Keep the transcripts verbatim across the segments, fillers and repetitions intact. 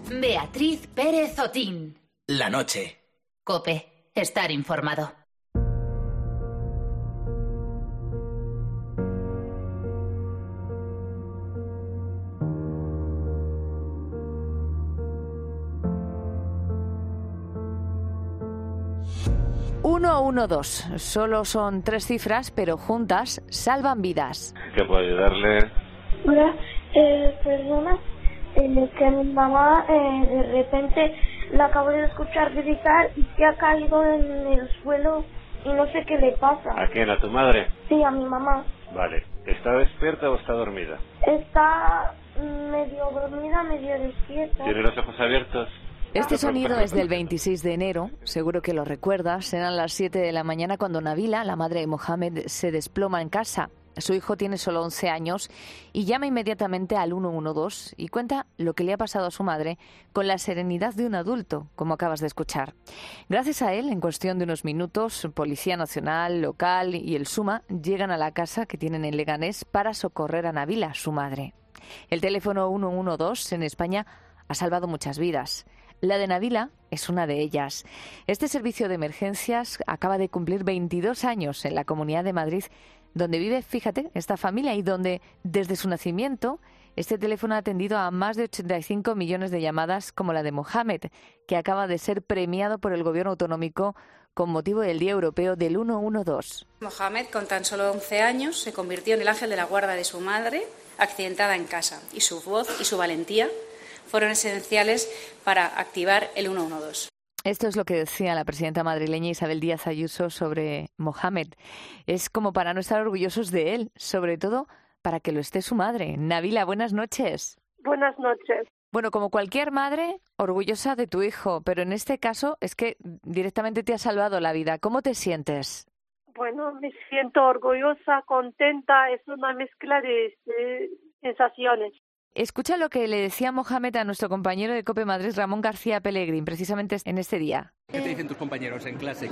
Beatriz Pérez Otín. La noche. COPE. Estar informado. uno uno dos. Solo son tres cifras, pero juntas salvan vidas. ¿Qué puedo ayudarle? Hola, eh, perdona, eh, que mi mamá eh, de repente la acabo de escuchar gritar y se ha caído en el suelo y no sé qué le pasa. ¿A quién? ¿A tu madre? Sí, a mi mamá. Vale. ¿Está despierta o está dormida? Está medio dormida, medio despierta. ¿Tiene los ojos abiertos? Este sonido es del veintiséis de enero, seguro que lo recuerdas. Eran las siete de la mañana cuando Nabila, la madre de Mohamed, se desploma en casa. Su hijo tiene solo once años y llama inmediatamente al uno uno dos y cuenta lo que le ha pasado a su madre con la serenidad de un adulto, como acabas de escuchar. Gracias a él, en cuestión de unos minutos, Policía Nacional, local y el SUMA llegan a la casa que tienen en Leganés para socorrer a Nabila, su madre. El teléfono uno uno dos en España ha salvado muchas vidas. La de Nabila es una de ellas. Este servicio de emergencias acaba de cumplir veintidós años en la Comunidad de Madrid, donde vive, fíjate, esta familia y donde, desde su nacimiento, este teléfono ha atendido a más de ochenta y cinco millones de llamadas como la de Mohamed, que acaba de ser premiado por el Gobierno autonómico con motivo del Día Europeo del uno uno dos. Mohamed, con tan solo once años, se convirtió en el ángel de la guarda de su madre, accidentada en casa, y su voz y su valentía fueron esenciales para activar el uno uno dos. Esto es lo que decía la presidenta madrileña Isabel Díaz Ayuso sobre Mohamed. Es como para no estar orgullosos de él, sobre todo para que lo esté su madre. Nabila, buenas noches. Buenas noches. Bueno, como cualquier madre, orgullosa de tu hijo, pero en este caso es que directamente te ha salvado la vida. ¿Cómo te sientes? Bueno, me siento orgullosa, contenta, es una mezcla de, de sensaciones. Escucha lo que le decía Mohamed a nuestro compañero de COPE Madrid, Ramón García Pellegrín, precisamente en este día. ¿Qué te dicen tus compañeros en clase?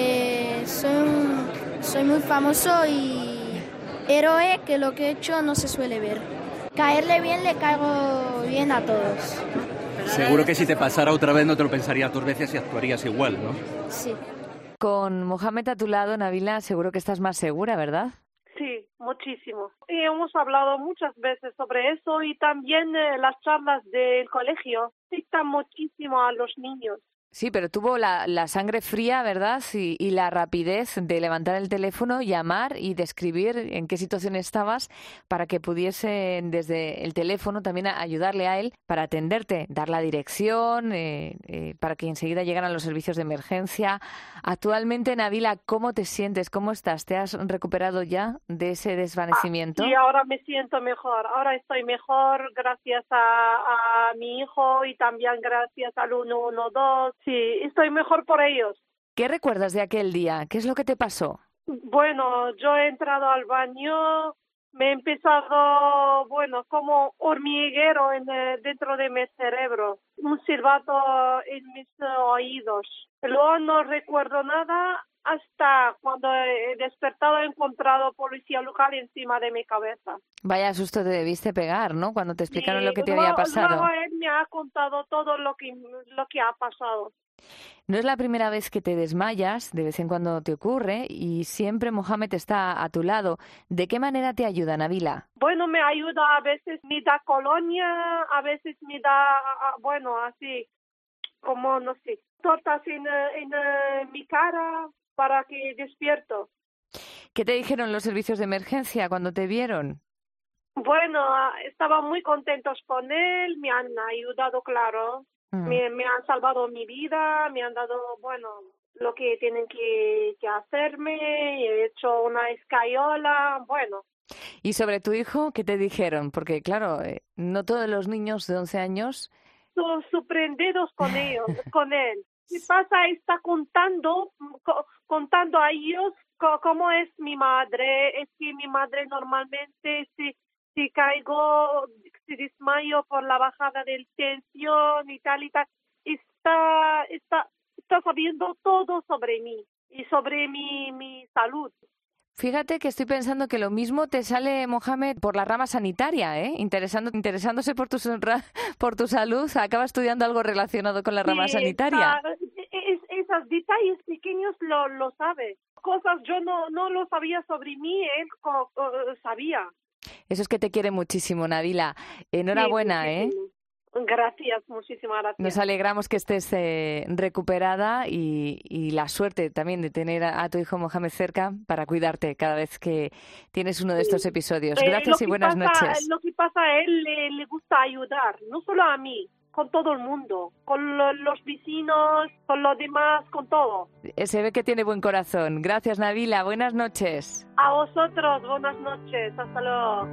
Que soy, un, soy muy famoso y héroe, que lo que he hecho no se suele ver. Caerle bien le caigo bien a todos. Seguro que si te pasara otra vez no te lo pensarías dos veces y actuarías igual, ¿no? Sí. Con Mohamed a tu lado, Nabila, seguro que estás más segura, ¿verdad? Sí, muchísimo. Y hemos hablado muchas veces sobre eso y también eh, las charlas del colegio dictan muchísimo a los niños. Sí, pero tuvo la, la sangre fría, ¿verdad? Y, y la rapidez de levantar el teléfono, llamar y describir en qué situación estabas para que pudiesen desde el teléfono también ayudarle a él para atenderte, dar la dirección, eh, eh, para que enseguida llegaran los servicios de emergencia. Actualmente, Nabila, ¿cómo te sientes? ¿Cómo estás? ¿Te has recuperado ya de ese desvanecimiento? Ah, sí, ahora me siento mejor. Ahora estoy mejor gracias a, a mi hijo y también gracias al uno uno dos. Sí, estoy mejor por ellos. ¿Qué recuerdas de aquel día? ¿Qué es lo que te pasó? Bueno, yo he entrado al baño, me he empezado, bueno, como hormiguero en, eh, dentro de mi cerebro, un silbato en mis uh, oídos. Luego no recuerdo nada hasta cuando he despertado he encontrado policía local encima de mi cabeza. Vaya susto te debiste pegar, ¿no? Cuando te explicaron Sí, lo que te luego, había pasado. Luego él me ha contado todo lo que, lo que ha pasado. No es la primera vez que te desmayas, de vez en cuando te ocurre, y siempre Mohamed está a tu lado. ¿De qué manera te ayuda, Nabila? Bueno, me ayuda, a veces me da colonia, a veces me da, bueno, así, como, no sé, tortas en, en, en mi cara para que despierto. ¿Qué te dijeron los servicios de emergencia cuando te vieron? Bueno, estaban muy contentos con él, me han ayudado, claro. Mm. Me, me han salvado mi vida, me han dado, bueno, lo que tienen que, que hacerme, he hecho una escayola, bueno. ¿Y sobre tu hijo qué te dijeron? Porque, claro, no todos los niños de once años... Son sorprendidos con ellos, con él. ¿Qué pasa? Está contando, co- contando a ellos co- cómo es mi madre. Es que mi madre normalmente, si, si caigo, si desmayo por la bajada de tensión y tal y tal, está, está, está sabiendo todo sobre mí y sobre mi, mi salud. Fíjate que estoy pensando que lo mismo te sale, Mohamed, por la rama sanitaria, ¿eh? Interesando, interesándose por tu, por tu salud, acaba estudiando algo relacionado con la rama Sí, sanitaria. está- es, esos detalles pequeños lo, lo sabe. Cosas yo no, no lo sabía sobre mí, él co- co- sabía. Eso es que te quiere muchísimo, Nabila. Enhorabuena, Sí, ¿eh? muchísimo. Gracias, muchísimas gracias. Nos alegramos que estés eh, recuperada y, y la suerte también de tener a, a tu hijo Mohamed cerca para cuidarte cada vez que tienes uno de estos episodios. Eh, Gracias lo y que buenas pasa, noches. Lo que pasa a él le, le gusta ayudar, no solo a mí, con todo el mundo, con lo- los vecinos, con los demás, con todo. Eh, Se ve que tiene buen corazón. Gracias, Nabila. Buenas noches. A vosotros, buenas noches, hasta luego.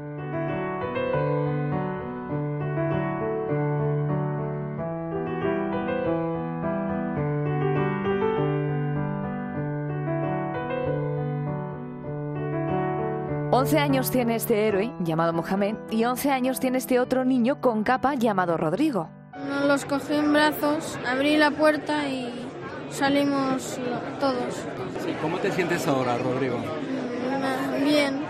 once años tiene este héroe llamado Mohamed y once años tiene este otro niño con capa llamado Rodrigo. Los cogí en brazos, abrí la puerta y salimos todos. Sí, ¿cómo te sientes ahora, Rodrigo? Mm, Bien.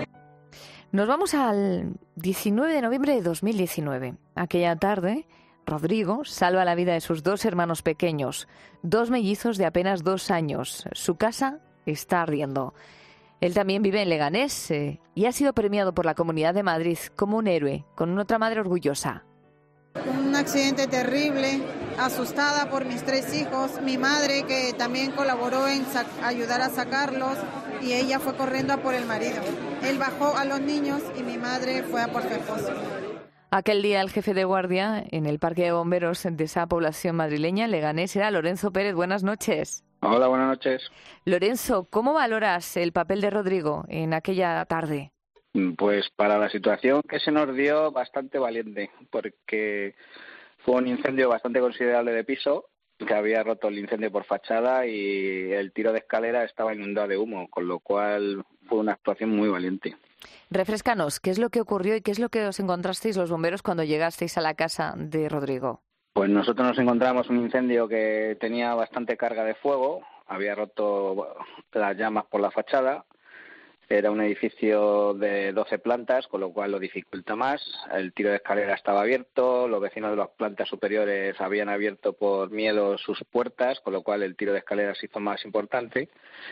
Nos vamos al diecinueve de noviembre de dos mil diecinueve. Aquella tarde, Rodrigo salva la vida de sus dos hermanos pequeños, dos mellizos de apenas dos años. Su casa está ardiendo. Él también vive en Leganés eh, y ha sido premiado por la Comunidad de Madrid como un héroe, con otra madre orgullosa. Un accidente terrible, asustada por mis tres hijos, mi madre que también colaboró en sa- ayudar a sacarlos y ella fue corriendo a por el marido. Él bajó a los niños y mi madre fue a por su esposo. Aquel día el jefe de guardia en el parque de bomberos de esa población madrileña, Leganés, era Lorenzo Pérez. Buenas noches. Hola, buenas noches. Lorenzo, ¿cómo valoras el papel de Rodrigo en aquella tarde? Pues para la situación que se nos dio, bastante valiente, porque fue un incendio bastante considerable de piso, que había roto el incendio por fachada y el tiro de escalera estaba inundado de humo, con lo cual fue una actuación muy valiente. Refréscanos, ¿qué es lo que ocurrió y qué es lo que os encontrasteis los bomberos cuando llegasteis a la casa de Rodrigo? Pues nosotros nos encontramos un incendio que tenía bastante carga de fuego, había roto las llamas por la fachada. Era un edificio de doce plantas, con lo cual lo dificulta más. El tiro de escalera estaba abierto, los vecinos de las plantas superiores habían abierto por miedo sus puertas, con lo cual el tiro de escalera se hizo más importante.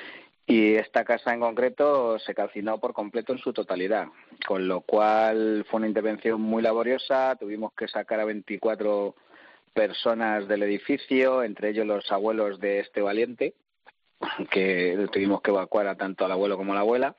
Y esta casa en concreto se calcinó por completo en su totalidad, con lo cual fue una intervención muy laboriosa. Tuvimos que sacar a veinticuatro personas del edificio, entre ellos los abuelos de este valiente, que tuvimos que evacuar a tanto al abuelo como a la abuela.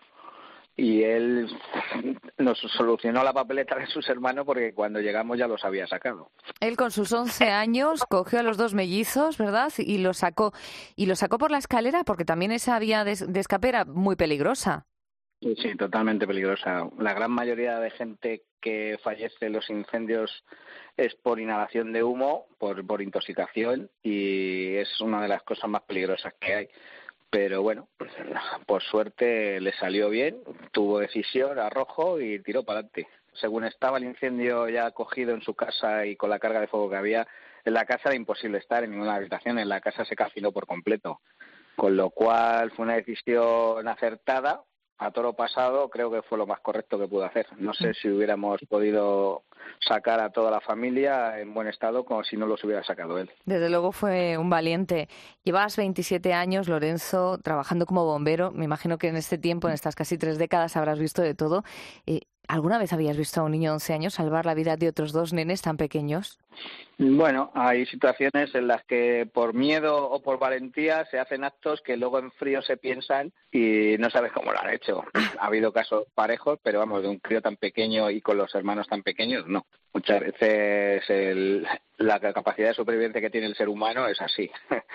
Y él nos solucionó la papeleta de sus hermanos porque cuando llegamos ya los había sacado. Él con sus once años cogió a los dos mellizos, ¿verdad? Y los sacó y los sacó por la escalera porque también esa vía de, de escape era muy peligrosa. Sí, sí, totalmente peligrosa. La gran mayoría de gente que fallece en los incendios es por inhalación de humo, por, por intoxicación, y es una de las cosas más peligrosas que hay. Pero bueno, por suerte le salió bien, tuvo decisión, arrojo y tiró para adelante. Según estaba el incendio ya cogido en su casa y con la carga de fuego que había, en la casa era imposible estar en ninguna habitación, en la casa se calcinó por completo. Con lo cual fue una decisión acertada, a toro pasado, creo que fue lo más correcto que pudo hacer. No sé si hubiéramos podido sacar a toda la familia en buen estado como si no los hubiera sacado él. Desde luego fue un valiente. Llevas veintisiete años, Lorenzo, trabajando como bombero. Me imagino que en este tiempo, en estas casi tres décadas, habrás visto de todo. Eh, ¿Alguna vez habías visto a un niño de once años salvar la vida de otros dos nenes tan pequeños? Bueno, hay situaciones en las que por miedo o por valentía se hacen actos que luego en frío se piensan y no sabes cómo lo han hecho. Ha habido casos parejos, pero vamos, de un crío tan pequeño y con los hermanos tan pequeños, no. Muchas veces el, la capacidad de supervivencia que tiene el ser humano es así.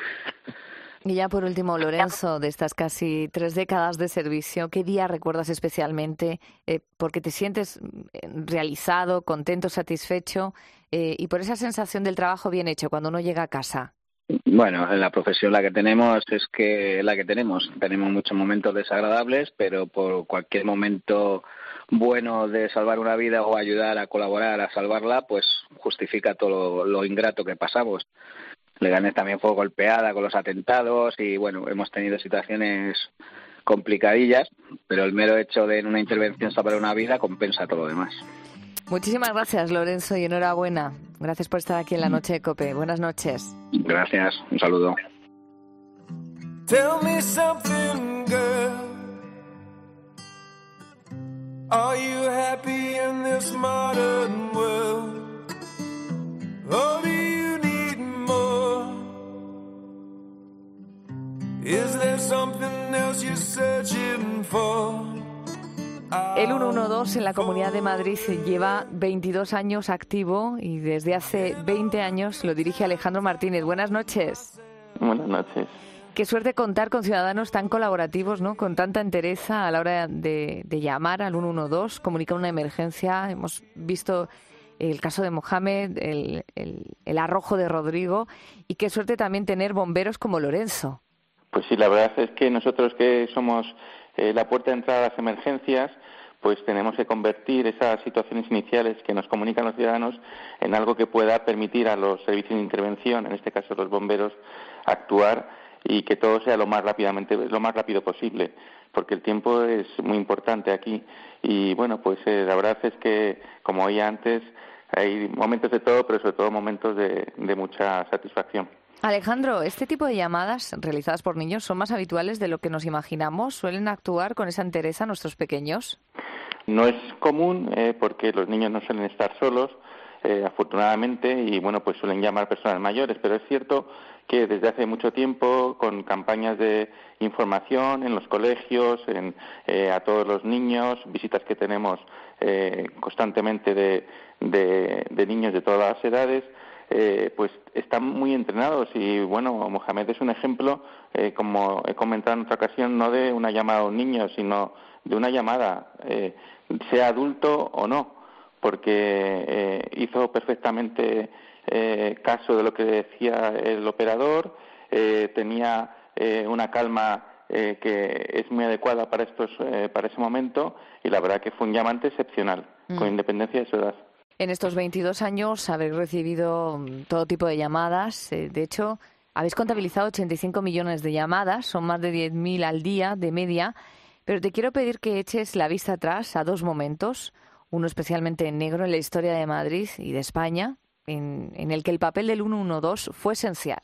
Y ya por último, Lorenzo, de estas casi tres décadas de servicio, ¿qué día recuerdas especialmente? Eh, porque te sientes realizado, contento, satisfecho eh, y por esa sensación del trabajo bien hecho cuando uno llega a casa. Bueno, en la profesión la que tenemos es que la que tenemos. Tenemos muchos momentos desagradables, pero por cualquier momento bueno de salvar una vida o ayudar a colaborar a salvarla, pues justifica todo lo, lo ingrato que pasamos. Leganés también fue golpeada con los atentados y, bueno, hemos tenido situaciones complicadillas, pero el mero hecho de en una intervención salvar una vida compensa todo lo demás. Muchísimas gracias, Lorenzo, y enhorabuena. Gracias por estar aquí en la Noche de COPE. Buenas noches. Gracias, un saludo. Tell me something, girl. Are you happy in this modern world? Or do you need more? Is there something else you're searching for? El ciento doce en la Comunidad de Madrid lleva veintidós años activo y desde hace veinte años lo dirige Alejandro Martínez. Buenas noches. Buenas noches. Qué suerte contar con ciudadanos tan colaborativos, ¿no? Con tanta entereza a la hora de, de llamar al ciento doce, comunicar una emergencia. Hemos visto el caso de Mohamed, el, el, el arrojo de Rodrigo, y qué suerte también tener bomberos como Lorenzo. Pues sí, la verdad es que nosotros que somos eh, la puerta de entrada a las emergencias, pues tenemos que convertir esas situaciones iniciales que nos comunican los ciudadanos en algo que pueda permitir a los servicios de intervención, en este caso los bomberos, actuar y que todo sea lo más rápidamente, lo más rápido posible, porque el tiempo es muy importante aquí. Y bueno, pues eh, la verdad es que, como oía antes, hay momentos de todo, pero sobre todo momentos de, de mucha satisfacción. Alejandro, este tipo de llamadas realizadas por niños son más habituales de lo que nos imaginamos. ¿Suelen actuar con esa entereza nuestros pequeños? No es común eh, porque los niños no suelen estar solos, eh, afortunadamente, y bueno, pues suelen llamar personas mayores, pero es cierto que desde hace mucho tiempo, con campañas de información en los colegios, en, eh, a todos los niños, visitas que tenemos eh, constantemente de, de, de niños de todas las edades, eh, pues están muy entrenados y bueno, Mohamed es un ejemplo, eh, como he comentado en otra ocasión, no de una llamada a un niño, sino de una llamada, eh, sea adulto o no, porque eh, hizo perfectamente eh, caso de lo que decía el operador, eh, tenía eh, una calma eh, que es muy adecuada para estos eh, para ese momento y la verdad que fue un llamante excepcional, mm. con independencia de su edad. En estos veintidós años habéis recibido todo tipo de llamadas, eh, de hecho habéis contabilizado ochenta y cinco millones de llamadas, son más de diez mil al día de media, pero te quiero pedir que eches la vista atrás a dos momentos, uno especialmente negro en la historia de Madrid y de España, en, en el que el papel del ciento doce fue esencial.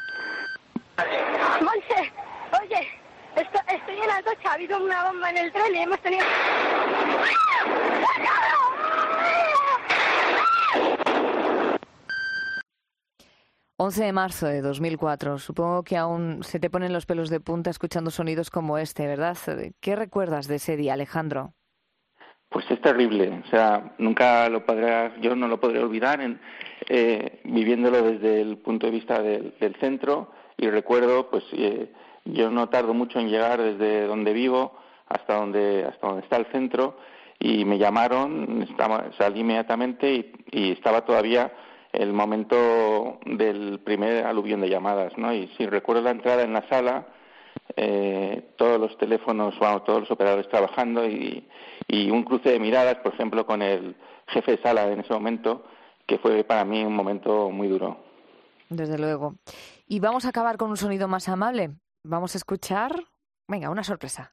Monse, oye, esto, estoy en Atocha, ha habido una bomba en el tren y hemos tenido... once de marzo de dos mil cuatro. Supongo que aún se te ponen los pelos de punta escuchando sonidos como este, ¿verdad? ¿Qué recuerdas de ese día, Alejandro? Pues es terrible. O sea, nunca lo podré, yo no lo podré olvidar en, eh, viviéndolo desde el punto de vista del, del centro. Y recuerdo, pues eh, yo no tardo mucho en llegar desde donde vivo hasta donde hasta donde está el centro y me llamaron, estaba, salí inmediatamente y, y estaba todavía el momento del primer aluvión de llamadas, ¿no? Y sí, recuerdo la entrada en la sala, eh, todos los teléfonos, bueno, todos los operadores trabajando y, y un cruce de miradas, por ejemplo, con el jefe de sala en ese momento, que fue para mí un momento muy duro. Desde luego. Y vamos a acabar con un sonido más amable. Vamos a escuchar, venga, una sorpresa.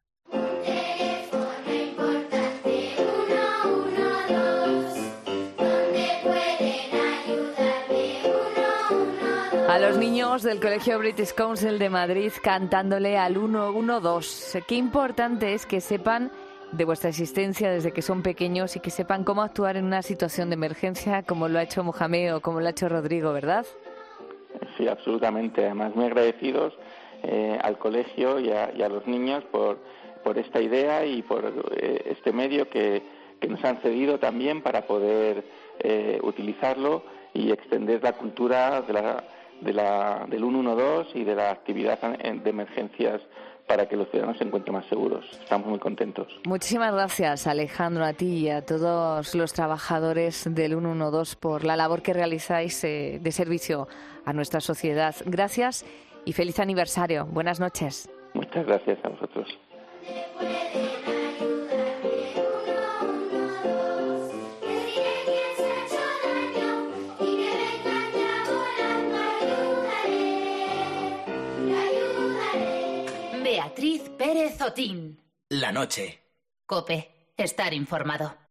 A los niños del Colegio British Council de Madrid cantándole al ciento doce. Qué importante es que sepan de vuestra existencia desde que son pequeños y que sepan cómo actuar en una situación de emergencia como lo ha hecho Mohamed o como lo ha hecho Rodrigo, ¿verdad? Sí, absolutamente. Además, muy agradecidos eh, al colegio y a, y a los niños por, por esta idea y por eh, este medio que, que nos han cedido también para poder eh, utilizarlo y extender la cultura de la de la, del ciento doce y de la actividad de emergencias para que los ciudadanos se encuentren más seguros. Estamos muy contentos. Muchísimas gracias, Alejandro, a ti y a todos los trabajadores del ciento doce por la labor que realizáis eh, de servicio a nuestra sociedad. Gracias y feliz aniversario. Buenas noches. Muchas gracias a vosotros. Beatriz Pérez Otín. La noche. COPE. Estar informado.